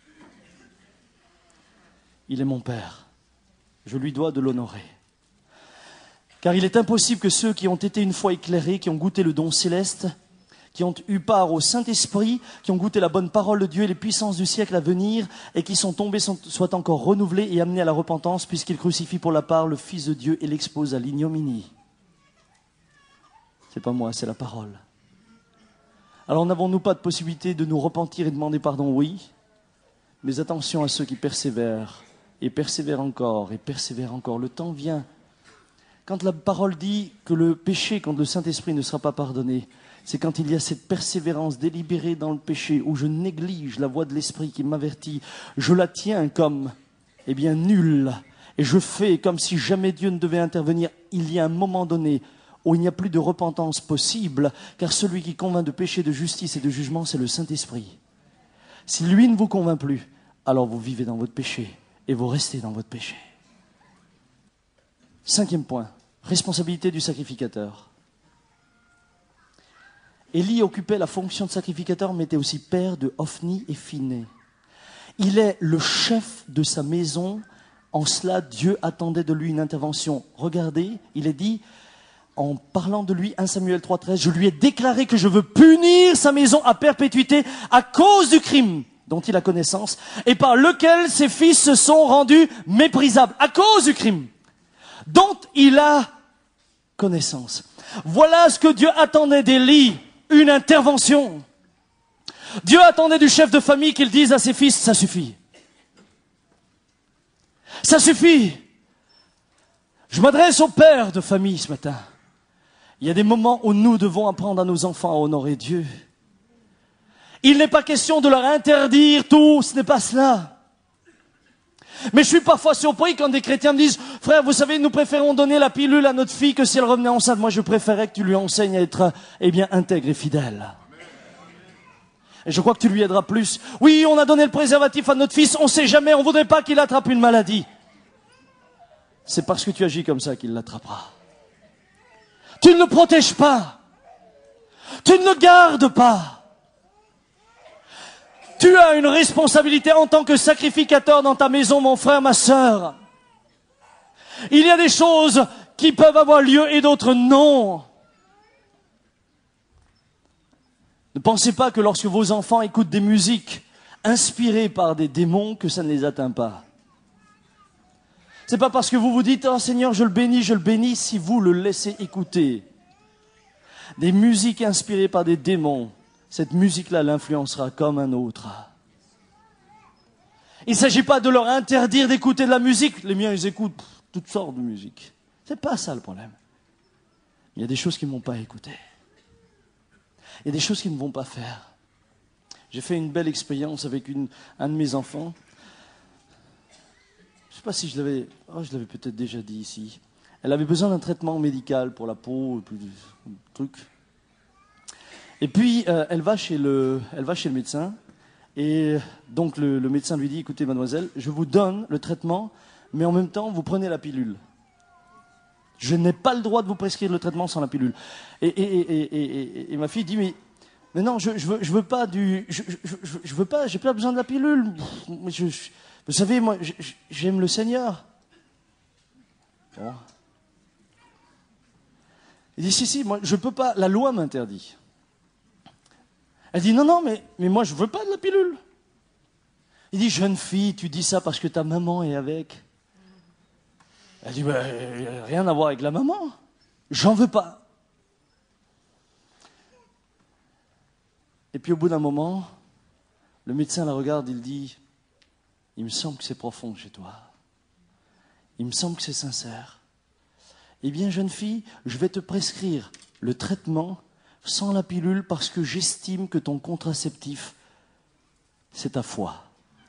Il est mon Père. Je lui dois de l'honorer. Car il est impossible que ceux qui ont été une fois éclairés, qui ont goûté le don céleste, qui ont eu part au Saint-Esprit, qui ont goûté la bonne parole de Dieu et les puissances du siècle à venir, et qui sont tombés, soient encore renouvelés et amenés à la repentance, puisqu'ils crucifient pour la part le Fils de Dieu et l'exposent à l'ignominie. C'est pas moi, c'est la parole. Alors n'avons-nous pas de possibilité de nous repentir et demander pardon? Oui. Mais attention à ceux qui persévèrent, et persévèrent encore, et persévèrent encore. Le temps vient. Quand la parole dit que le péché contre le Saint-Esprit ne sera pas pardonné, c'est quand il y a cette persévérance délibérée dans le péché, où je néglige la voix de l'Esprit qui m'avertit, je la tiens comme, eh bien, nulle, et je fais comme si jamais Dieu ne devait intervenir. Il y a un moment donné où il n'y a plus de repentance possible, car celui qui convainc de péché, de justice et de jugement, c'est le Saint-Esprit. Si lui ne vous convainc plus, alors vous vivez dans votre péché, et vous restez dans votre péché. Cinquième point, responsabilité du sacrificateur. Élie occupait la fonction de sacrificateur, mais était aussi père de Hophni et Phiné. Il est le chef de sa maison. En cela, Dieu attendait de lui une intervention. Regardez, il est dit, en parlant de lui, premier Samuel trois treize, je lui ai déclaré que je veux punir sa maison à perpétuité à cause du crime dont il a connaissance et par lequel ses fils se sont rendus méprisables, à cause du crime dont il a connaissance. Voilà ce que Dieu attendait d'Élie, une intervention. Dieu attendait du chef de famille qu'il dise à ses fils, ça suffit. Ça suffit. Je m'adresse au père de famille ce matin. Il y a des moments où nous devons apprendre à nos enfants à honorer Dieu. Il n'est pas question de leur interdire tout, ce n'est pas cela. Mais je suis parfois surpris quand des chrétiens me disent, frère, vous savez, nous préférons donner la pilule à notre fille que si elle revenait enceinte. Moi, je préférais que tu lui enseignes à être, eh bien, intègre et fidèle. Et je crois que tu lui aideras plus. Oui, on a donné le préservatif à notre fils, on ne sait jamais, on ne voudrait pas qu'il attrape une maladie. C'est parce que tu agis comme ça qu'il l'attrapera. Tu ne le protèges pas. Tu ne le gardes pas. Tu as une responsabilité en tant que sacrificateur dans ta maison, mon frère, ma sœur. Il y a des choses qui peuvent avoir lieu et d'autres non. Ne pensez pas que lorsque vos enfants écoutent des musiques inspirées par des démons, que ça ne les atteint pas. C'est pas parce que vous vous dites, oh Seigneur, je le bénis, je le bénis, si vous le laissez écouter des musiques inspirées par des démons, cette musique-là l'influencera comme un autre. Il ne s'agit pas de leur interdire d'écouter de la musique. Les miens, ils écoutent pff, toutes sortes de musique. C'est pas ça le problème. Il y a des choses qu'ils ne vont pas écouter. Il y a des choses qu'ils ne vont pas faire. J'ai fait une belle expérience avec une, un de mes enfants. Je ne sais pas si je l'avais... Oh, je l'avais peut-être déjà dit ici. Elle avait besoin d'un traitement médical pour la peau, plus de trucs. Et puis, euh, elle va chez le, elle va chez le médecin. Et donc, le, le médecin lui dit, écoutez, mademoiselle, je vous donne le traitement, mais en même temps, vous prenez la pilule. Je n'ai pas le droit de vous prescrire le traitement sans la pilule. Et, et, et, et, et, et ma fille dit, mais, mais non, je, je veux, je veux pas du, je, je, je, je veux pas, j'ai pas besoin de la pilule. Je, je, vous savez, moi, je, j'aime le Seigneur. Bon. Il dit, si, si, moi, je peux pas, la loi m'interdit. Elle dit, non, non, mais, mais moi, je veux pas de la pilule. Il dit, jeune fille, tu dis ça parce que ta maman est avec. Elle dit, bah, rien à voir avec la maman. J'en veux pas. Et puis au bout d'un moment, le médecin la regarde, il dit, il me semble que c'est profond chez toi. Il me semble que c'est sincère. Eh bien, jeune fille, je vais te prescrire le traitement sans la pilule parce que j'estime que ton contraceptif, c'est ta foi.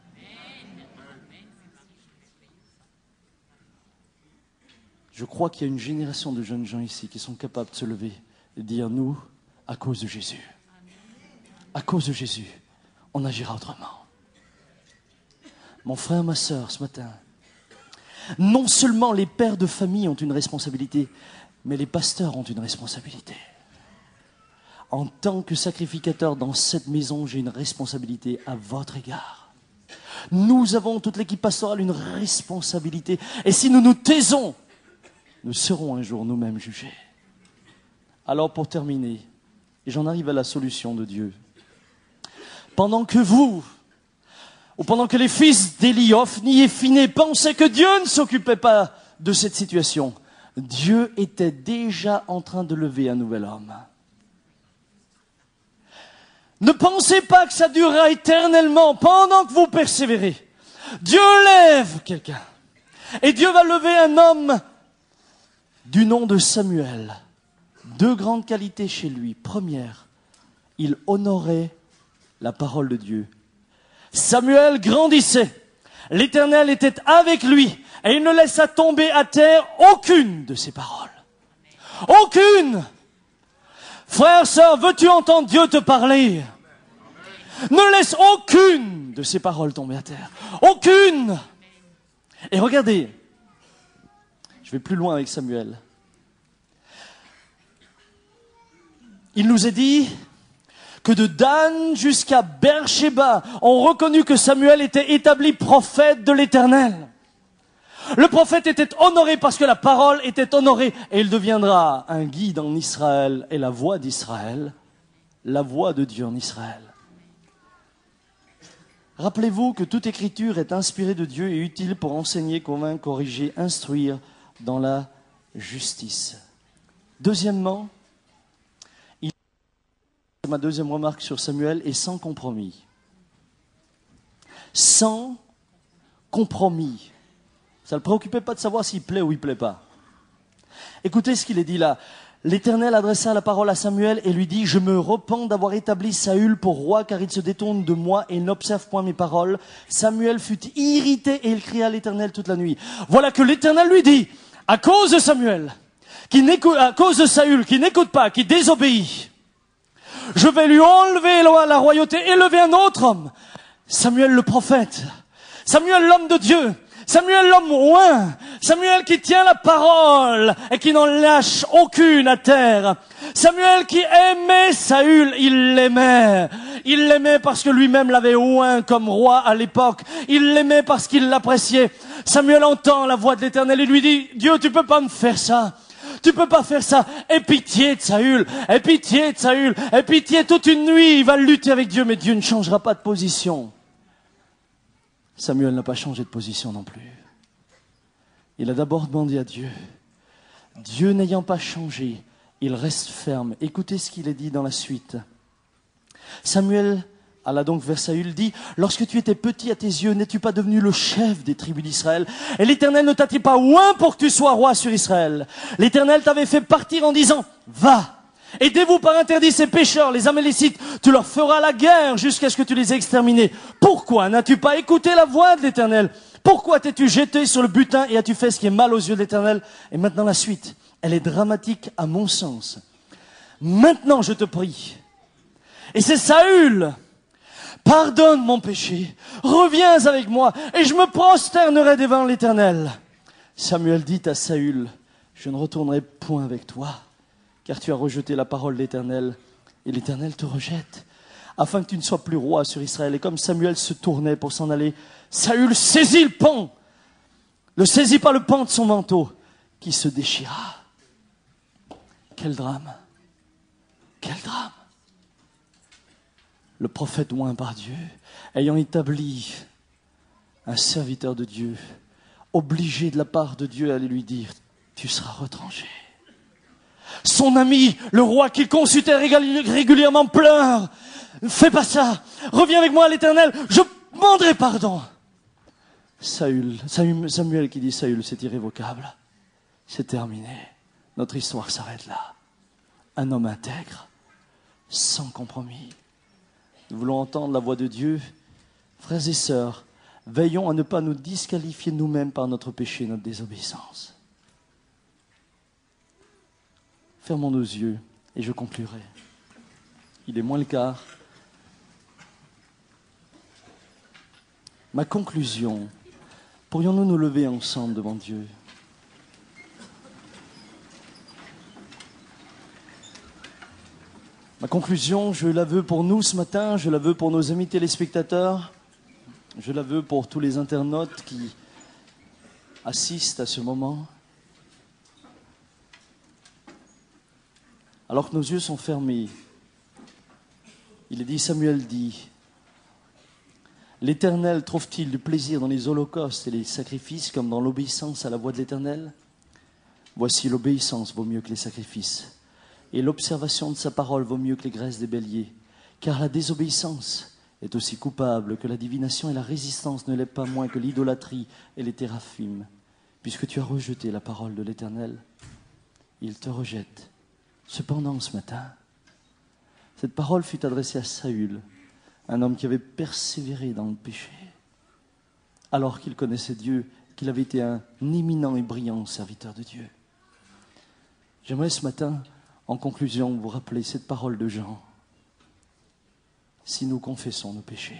Je crois qu'il y a une génération de jeunes gens ici qui sont capables de se lever et de dire, nous, à cause de Jésus, à cause de Jésus, on agira autrement. Mon frère, ma sœur, ce matin, non seulement les pères de famille ont une responsabilité, mais les pasteurs ont une responsabilité. En tant que sacrificateur dans cette maison, j'ai une responsabilité à votre égard. Nous avons, toute l'équipe pastorale, une responsabilité. Et si nous nous taisons, nous serons un jour nous-mêmes jugés. Alors pour terminer, et j'en arrive à la solution de Dieu. Pendant que vous, ou pendant que les fils d'Élie, Hophni et Phiné pensaient que Dieu ne s'occupait pas de cette situation, Dieu était déjà en train de lever un nouvel homme. Ne pensez pas que ça durera éternellement pendant que vous persévérez. Dieu lève quelqu'un. Et Dieu va lever un homme du nom de Samuel. Deux grandes qualités chez lui. Première, il honorait la parole de Dieu. Samuel grandissait. L'Éternel était avec lui. Et il ne laissa tomber à terre aucune de ses paroles. Aucune! Frère, sœur, veux-tu entendre Dieu te parler? Ne laisse aucune de ces paroles tomber à terre. Aucune! Et regardez, Je vais plus loin avec Samuel. Il nous est dit que de Dan jusqu'à Beersheba, on reconnu que Samuel était établi prophète de l'Éternel. Le prophète était honoré parce que la parole était honorée et il deviendra un guide en Israël et la voix d'Israël, la voix de Dieu en Israël. Rappelez-vous que toute écriture est inspirée de Dieu et utile pour enseigner, convaincre, corriger, instruire dans la justice. Deuxièmement, il... ma deuxième remarque sur Samuel est sans compromis. Sans compromis. Ça ne le préoccupait pas de savoir s'il plaît ou il ne plaît pas. Écoutez ce qu'il est dit là. L'Éternel adressa la parole à Samuel et lui dit « Je me repens d'avoir établi Saül pour roi, car il se détourne de moi et n'observe point mes paroles. » Samuel fut irrité et il cria à l'Éternel toute la nuit. Voilà que l'Éternel lui dit « À cause de Samuel, qui n'écoute, à cause de Saül, qui n'écoute pas, qui désobéit, je vais lui enlever la royauté et élever un autre homme. » Samuel le prophète, Samuel l'homme de Dieu, Samuel l'homme oint, Samuel qui tient la parole et qui n'en lâche aucune à terre. Samuel qui aimait Saül, il l'aimait. Il l'aimait parce que lui-même l'avait oint comme roi à l'époque. Il l'aimait parce qu'il l'appréciait. Samuel entend la voix de l'Éternel et lui dit, Dieu, tu peux pas me faire ça. Tu peux pas faire ça. Aie pitié de Saül. Aie pitié de Saül. Aie pitié toute une nuit. Il va lutter avec Dieu, mais Dieu ne changera pas de position. Samuel n'a pas changé de position non plus. Il a d'abord demandé à Dieu. Dieu n'ayant pas changé, il reste ferme. Écoutez ce qu'il est dit dans la suite. Samuel alla donc vers Saül, dit, « Lorsque tu étais petit à tes yeux, n'es-tu pas devenu le chef des tribus d'Israël? Et l'Éternel ne t'a-t-il pas oint pour que tu sois roi sur Israël? L'Éternel t'avait fait partir en disant, « Va, aidez-vous par interdit ces pécheurs, les Amalécites, tu leur feras la guerre jusqu'à ce que tu les aies exterminés. Pourquoi n'as-tu pas écouté la voix de l'Éternel? Pourquoi t'es-tu jeté sur le butin et as-tu fait ce qui est mal aux yeux de l'Éternel? » Et maintenant la suite, elle est dramatique à mon sens. Maintenant je te prie, et c'est Saül, pardonne mon péché, reviens avec moi et je me prosternerai devant l'Éternel. Samuel dit à Saül, je ne retournerai point avec toi, car tu as rejeté la parole de l'Éternel, et l'Éternel te rejette, afin que tu ne sois plus roi sur Israël. Et comme Samuel se tournait pour s'en aller, Saül saisit le pan, ne saisit pas le pan de son manteau, qui se déchira. Quel drame! Quel drame! Le prophète oint par Dieu, ayant établi un serviteur de Dieu, obligé de la part de Dieu à aller lui dire, tu seras retranché. Son ami, le roi qu'il consultait régulièrement, pleure. Fais pas ça. Reviens avec moi à l'Éternel. Je demanderai pardon. Saül, Samuel qui dit Saül, c'est irrévocable. C'est terminé. Notre histoire s'arrête là. Un homme intègre, sans compromis. Nous voulons entendre la voix de Dieu. Frères et sœurs, veillons à ne pas nous disqualifier nous-mêmes par notre péché, notre désobéissance. Fermons nos yeux et je conclurai. Il est moins le quart. Ma conclusion, pourrions-nous nous lever ensemble devant Dieu? Ma conclusion, je la veux pour nous ce matin, je la veux pour nos amis téléspectateurs, je la veux pour tous les internautes qui assistent à ce moment. Alors que nos yeux sont fermés, il est dit, Samuel dit, l'Éternel trouve-t-il du plaisir dans les holocaustes et les sacrifices comme dans l'obéissance à la voix de l'Éternel? Voici, l'obéissance vaut mieux que les sacrifices, et l'observation de sa parole vaut mieux que les graisses des béliers, car la désobéissance est aussi coupable que la divination, et la résistance ne l'est pas moins que l'idolâtrie et les téraphimes. Puisque tu as rejeté la parole de l'Éternel, il te rejette. Cependant, ce matin, cette parole fut adressée à Saül, un homme qui avait persévéré dans le péché, alors qu'il connaissait Dieu, qu'il avait été un éminent et brillant serviteur de Dieu. J'aimerais ce matin, en conclusion, vous rappeler cette parole de Jean. Si nous confessons nos péchés,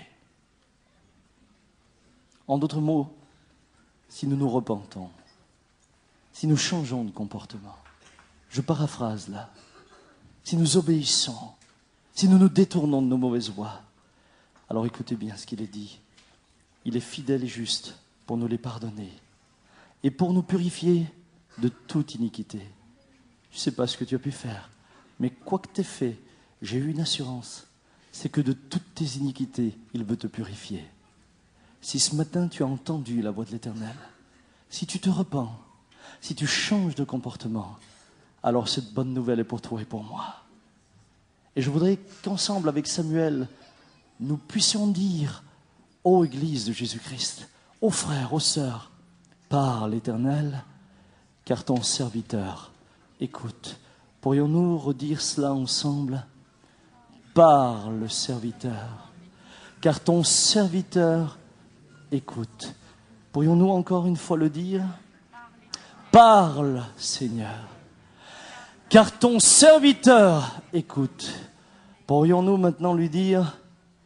en d'autres mots, si nous nous repentons, si nous changeons de comportement, je paraphrase là, si nous obéissons, si nous nous détournons de nos mauvaises voies, alors écoutez bien ce qu'il est dit. Il est fidèle et juste pour nous les pardonner et pour nous purifier de toute iniquité. Je ne sais pas ce que tu as pu faire, mais quoi que tu aies fait, j'ai eu une assurance, c'est que de toutes tes iniquités, il veut te purifier. Si ce matin tu as entendu la voix de l'Éternel, si tu te repens, si tu changes de comportement, alors cette bonne nouvelle est pour toi et pour moi. Et je voudrais qu'ensemble avec Samuel, nous puissions dire, ô Église de Jésus-Christ, ô frères, ô sœurs, parle l'Éternel, car ton serviteur écoute. Pourrions-nous redire cela ensemble? Parle, serviteur, car ton serviteur écoute. Pourrions-nous encore une fois le dire? Parle, Seigneur, car ton serviteur écoute. Pourrions-nous maintenant lui dire?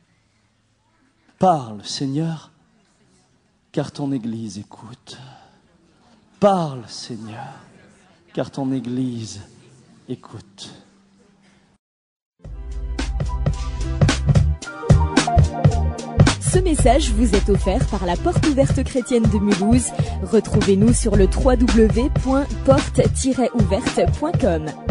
Parle, Seigneur, car ton Église écoute. Parle, Seigneur, car ton Église écoute. Ce message vous est offert par la Porte Ouverte Chrétienne de Mulhouse. Retrouvez-nous sur le w w w point porte tiret ouverte point com.